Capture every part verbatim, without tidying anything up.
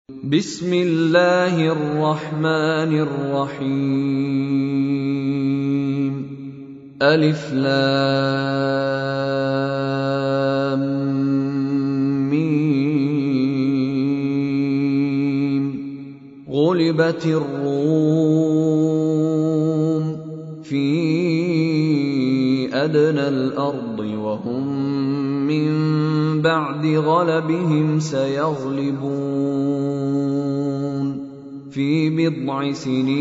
بسم الله الرحمن الرحيم ألف لام ميم غلبت الروم في أدنى الأرض وهم من بعد غلبهم سيغلبون في بضع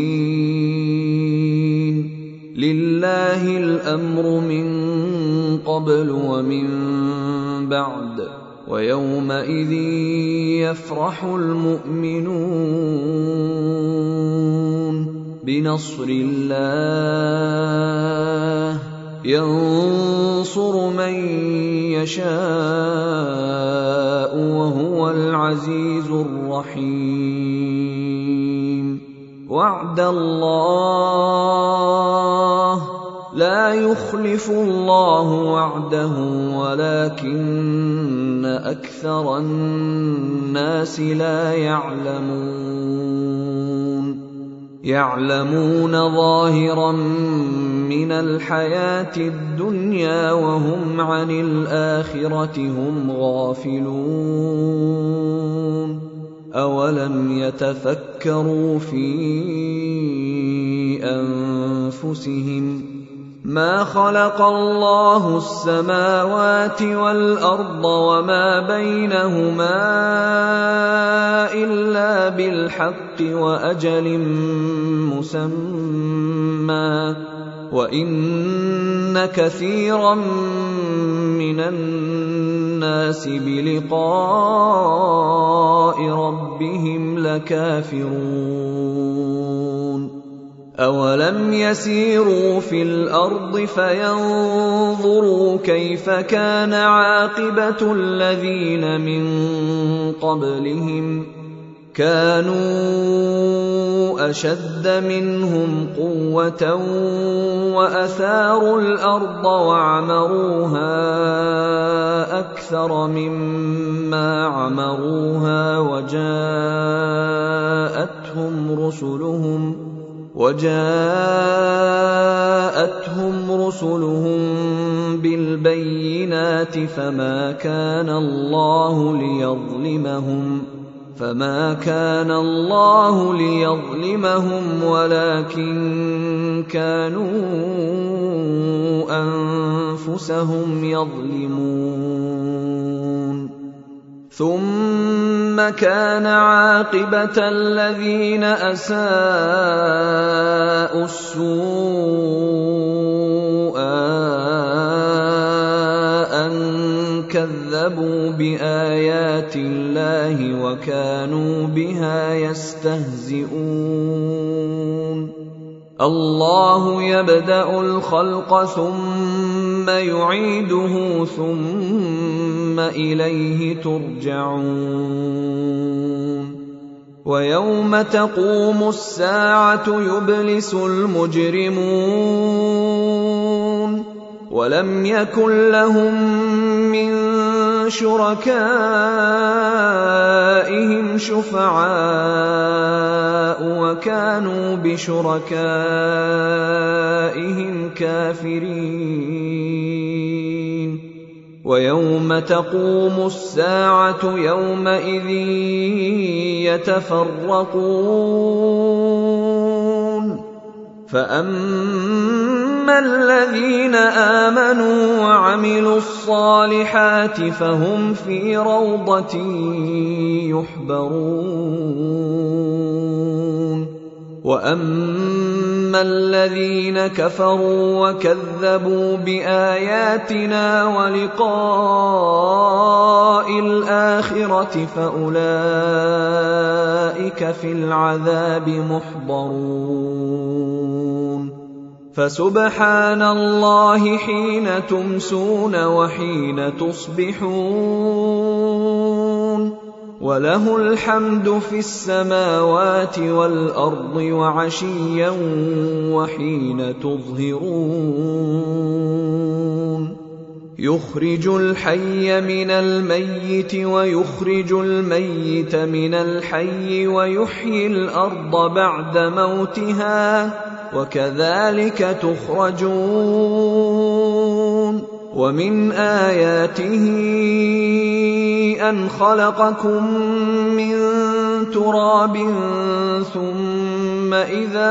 سنين لله الأمر من قبل ومن بعد ويومئذ يفرح المؤمنون بنصر الله ينصر من يشاء وهو العزيز الرحيم وعد الله لا يخلف الله وعده ولكن أكثر الناس لا يعلمون يعلمون ظاهرا من الحياة الدنيا وهم عن الآخرة هم غافلون أولم يتفكروا في أنفسهم ما خلق الله السماوات والأرض وما بينهما إلا بالحق وأجل مسمى وإن كثيرا من الناس بلقاء ربهم لكافرون أولم يسيروا في الأرض فينظروا كيف كان عاقبة الذين من قبلهم كانوا أشد منهم قوة وأثاروا الأرض وعمروها أكثر مما عمروها وجاءتهم رسلهم وجاءتهم رسلهم بالبينات فما كان الله ليظلمهم فما كان الله ليظلمهم ولكن كانوا أنفسهم يظلمون ثم كان عاقبة الذين أساءوا السوء أن كذبوا بآيات الله وكانوا بها يستهزئون الله يبدأ الخلق ثم يعيده ثم إليه ترجعون ويوم تقوم الساعة يبلس المجرمون ولم يكن لهم من شركائهم شفعاء وكانوا بشركائهم كافرين ويوم تقوم الساعة يومئذ يتفرقون فأما الذين آمنوا وعملوا الصالحات فهم في روضة يحبرون وأما الذين كفروا وكذبوا بآياتنا ولقاء الآخرة فأولئك في العذاب محضرون فسبحان الله حين تمسون وحين تصبحون وله الحمد في السماوات والأرض وعشيا وحين تظهرون يخرج الحي من الميت ويخرج الميت من الحي ويحيي الأرض بعد موتها وكذلك تخرجون ومن آياته أن خلقكم من تراب ثم إذا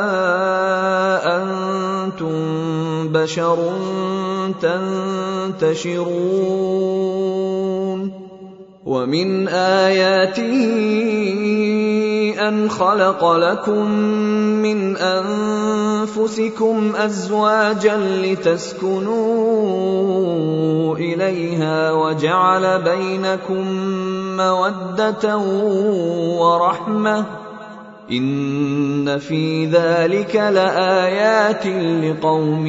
أنتم بشر تنتشرون ومن آياته أن خلق لكم من أنفسكم أزواجا لتسكنوا إليها وجعل بينكم مودة ورحمة إن في ذلك لآيات لقوم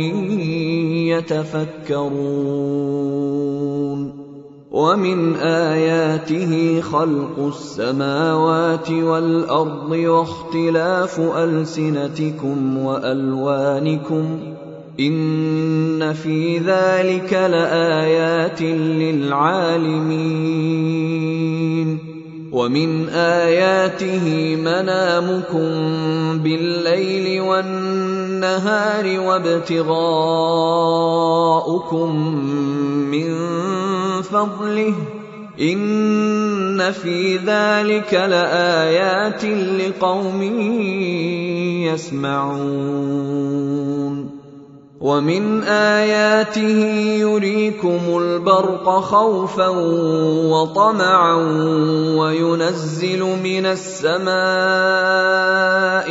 يتفكرون ومن آياته خلق السماوات والأرض واختلاف ألسنتكم وألوانكم إن في ذلك لآيات للعالمين ومن آياته منامكم بالليل والنهار وابتغاؤكم من فضله إن في ذلك لآيات لقوم يسمعون ومن آياته يريكم البرق خوفا وطمعا وينزل من السماء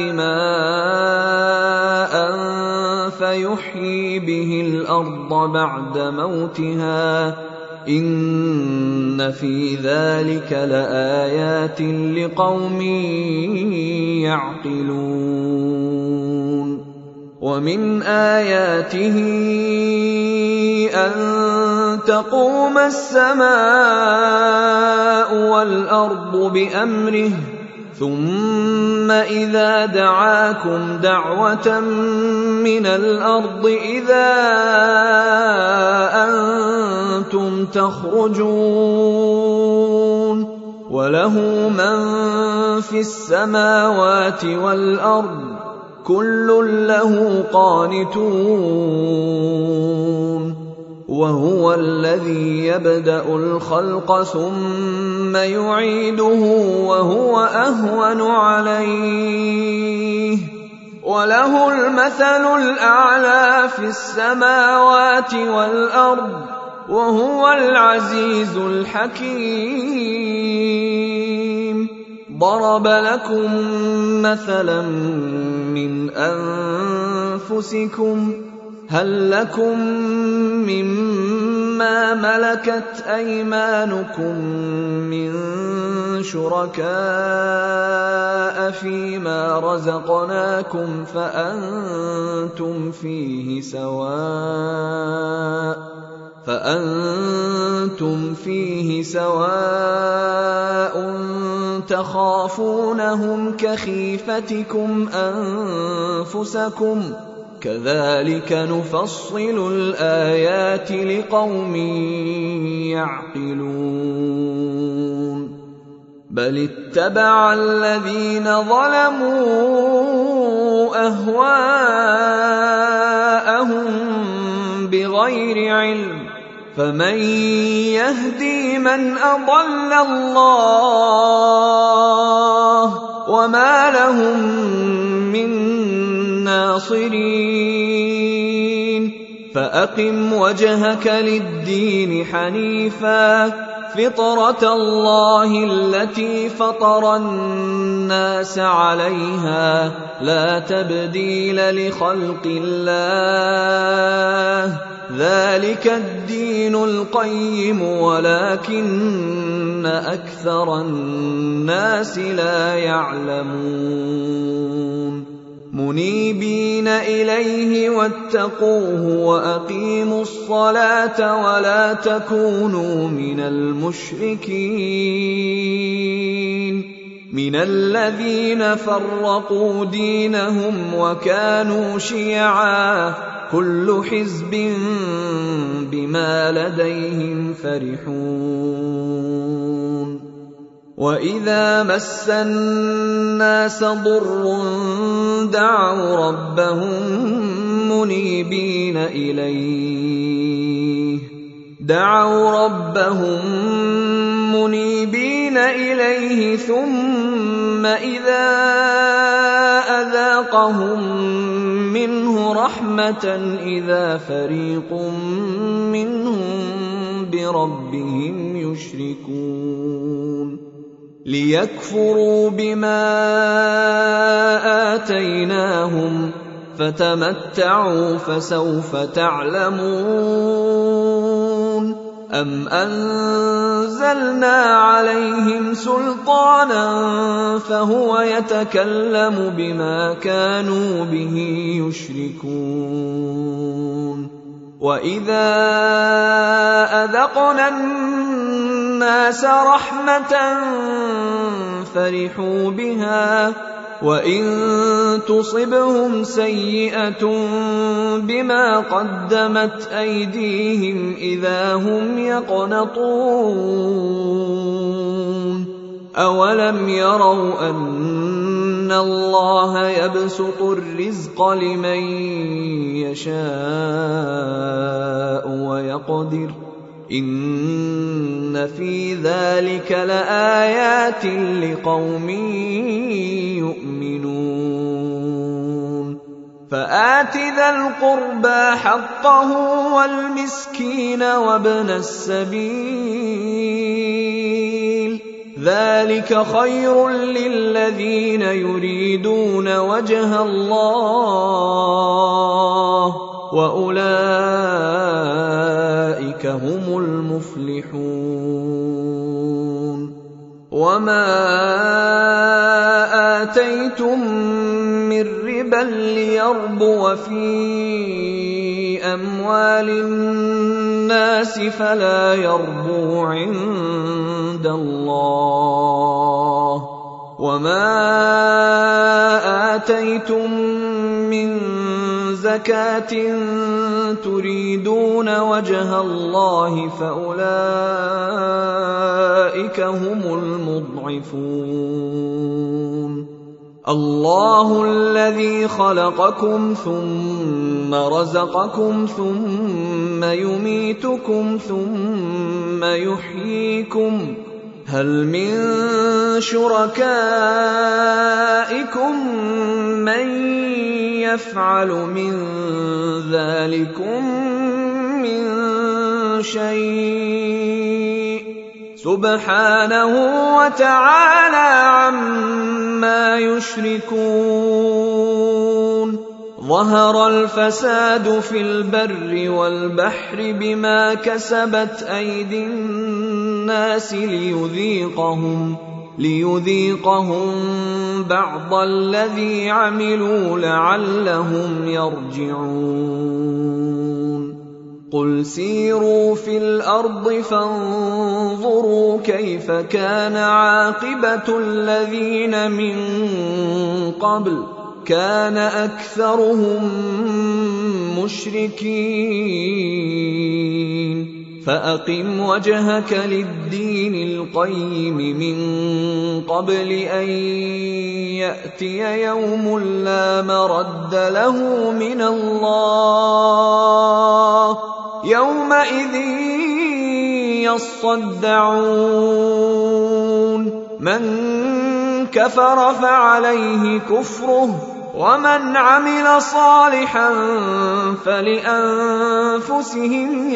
ماء فيحيي به الأرض بعد موتها إن في ذلك لآيات لقوم يعقلون ومن آياته أن تقوم السماء والأرض بأمره ثم إذا دعاكم دعوة من الأرض إذا أنتم تخرجون وله من في السماوات والأرض كل له قانتون وهو الذي يبدأ الخلق ثم يعيده وهو أهون عليه وله المثل الأعلى في السماوات والأرض وهو العزيز الحكيم ضرب لكم مثلا من أنفسكم هل لكم مما ملكت أيمانكم من شركاء فيما رزقناكم فأنتم فيه سواء فأنتم فيه سواء تخافونهم كخيفتكم أنفسكم كذلك نفصل الآيات لقوم يعقلون بل اتبع الذين ظلموا أهواءهم بغير علم فمن يهدي من أضل الله وما لهم من ناصرين فأقم وجهك للدين حنيفا فطرة الله التي فطر الناس عليها لا تبديل لخلق الله ذلك الدين القيم ولكن أكثر الناس لا يعلمون منيبين إليه واتقوه وأقيموا الصلاة ولا تكونوا من المشركين من الذين فرقوا دينهم وكانوا شيعا كل حزب بما لديهم فرحون وإذا مس الناس ضر دعوا ربهم منيبين إليه دعوا ربهم منيبين إليه ثم إذا أذاقهم منه رحمة إذا فريق منهم بربهم يشركون ليكفروا بما آتيناهم فتمتعوا فسوف تعلمون أم أنزلنا عليهم سلطانا فهو يتكلم بما كانوا به يشركون وإذا أذقنا الناس رحمة فرحوا بها وإن تصبهم سيئة بما قدمت أيديهم إذا هم يقنطون أولم يروا أن الله يبسط الرزق لمن يشاء ويقدر إن في ذلك لآيات لقوم يؤمنون فآت ذا القربى حقه والمسكين وابن السبيل ذلك خير للذين يريدون وجه الله وأولئك هم المفلحون وما آتيتم من ربا ليربو في أموال الناس فلا يربو عند الله وما آتيتم من زكاة تريدون وجه الله فأولئك هم المضعفون الله الذي خلقكم ثم رزقكم ثم يميتكم ثم يحييكم هل من شركائكم من يفعل من ذلكم من شيء سبحانه وتعالى عما يشركون ظهر الفساد في البر والبحر بما كسبت أيدي الناس ليذيقهم ليذيقهم بعض الذي عملوا لعلهم يرجعون قل سيروا في الأرض فانظروا كيف كان عاقبة الذين من قبل كان أكثرهم مشركين فأقم وجهك للدين القيم من قبل أن يأتي يوم لا مرد له من الله يومئذ يصدعون من كفر فعليه كفره ومن عمل صالحا فلأنفسهم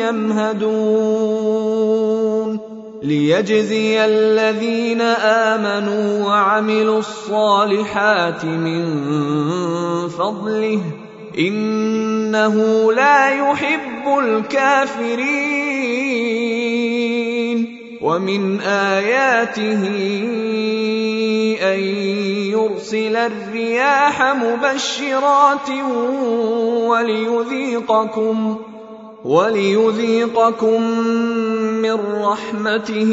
يمهدون ليجزي الذين آمنوا وعملوا الصالحات من فضله إنه لا يحب الكافرين ومن آياته أن يرسل الرياح مبشرات وليذيقكم وليذيقكم من رحمته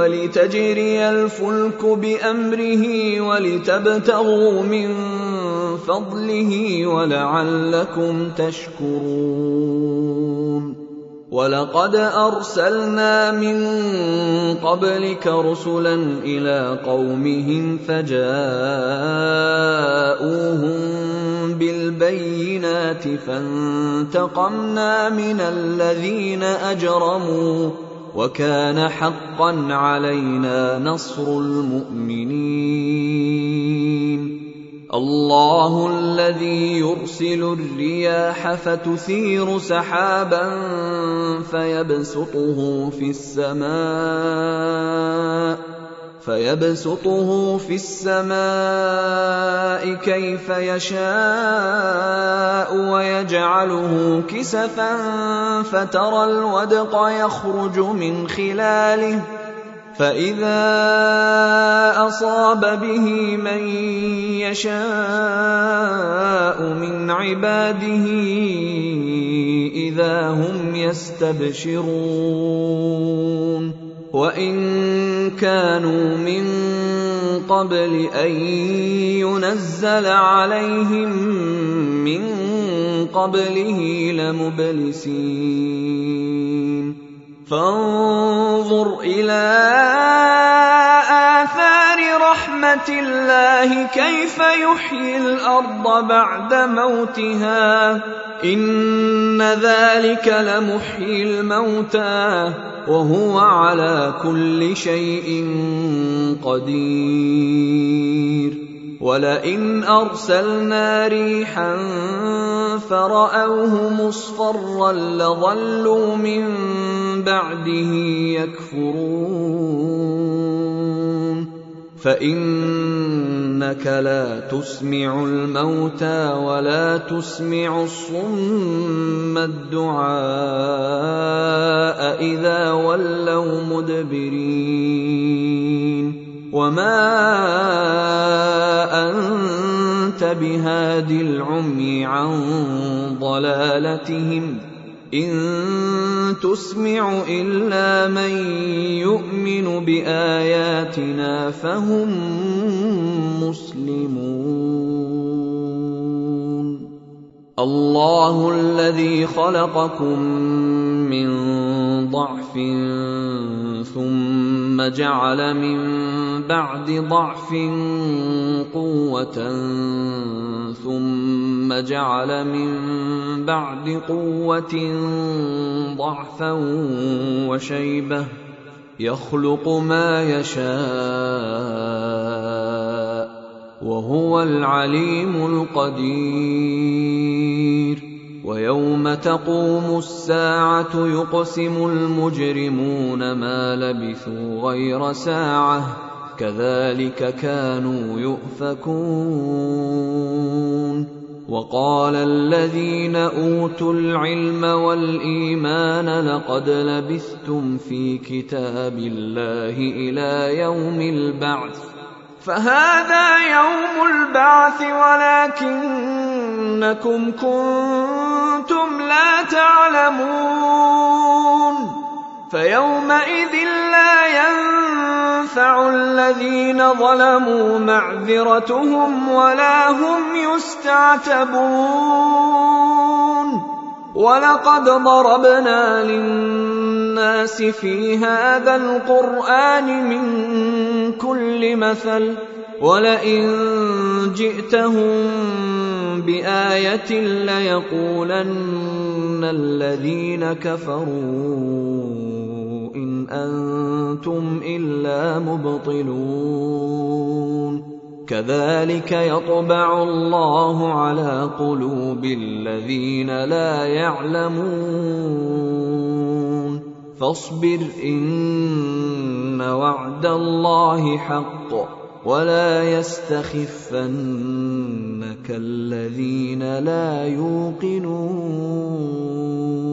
ولتجري الفلك بأمره ولتبتغوا من فضله ولعلكم تشكرون. ولقد أرسلنا من قبلك رسلا إلى قومهم فجاءوهم بالبينات فانتقمنا من الذين أجرموا وكان حقا علينا نصر المؤمنين. الله الذي يرسل الرياح فتثير سحابا فيبسطه في السماء فيبسطه في السماء كيف يشاء ويجعله كسفا فترى الودق يخرج من خلاله فإذا أصاب به من يشاء من عباده إذا هم يستبشرون. وإن كانوا من قبل أن ينزل عليهم من قبله لمبلسين. فانظر إلى آثار رحمة الله كيف يحيي الأرض بعد موتها إن ذلك لمحيي الموتى وهو على كل شيء قدير. ولئن أرسلنا ريحا فرأوه مصفرا لظلوا من بعده يكفرون. فإنك لا تسمع الموتى ولا تسمع الصم الدعاء إذا ولوا مدبرين. وما أنت بهاد العمي عن ضلالتهم إن تسمع إلا من يؤمن بآياتنا فهم مسلمون. الله الذي خلقكم من ضعف ثم جعل من بعد ضعف قوة ثم جعل من بعد قوة ضعفا وشيبة يخلق ما يشاء وهو العليم القدير. ويوم تقوم الساعة يقسم المجرمون ما لبثوا غير ساعة كذلك كانوا يؤفكون. وقال الذين أوتوا العلم والإيمان لقد لبثتم في كتاب الله إلى يوم البعث فهذا يوم البعث ولكنكم كنتم لا تعلمون. فيومئذ لا ينفع الذين ظلموا معذرتهم ولا هم يستعتبون. ولقد ضربنا للناس في هذا القرآن من كل مثل ولئن جئتهم بآية ليقولن الذين كفروا إن أنتم إلا مبطلون. كذلك يطبع الله على قلوب الذين لا يعلمون. فاصبر إن وعد الله حق ولا يستخفنك الذين لا يوقنون.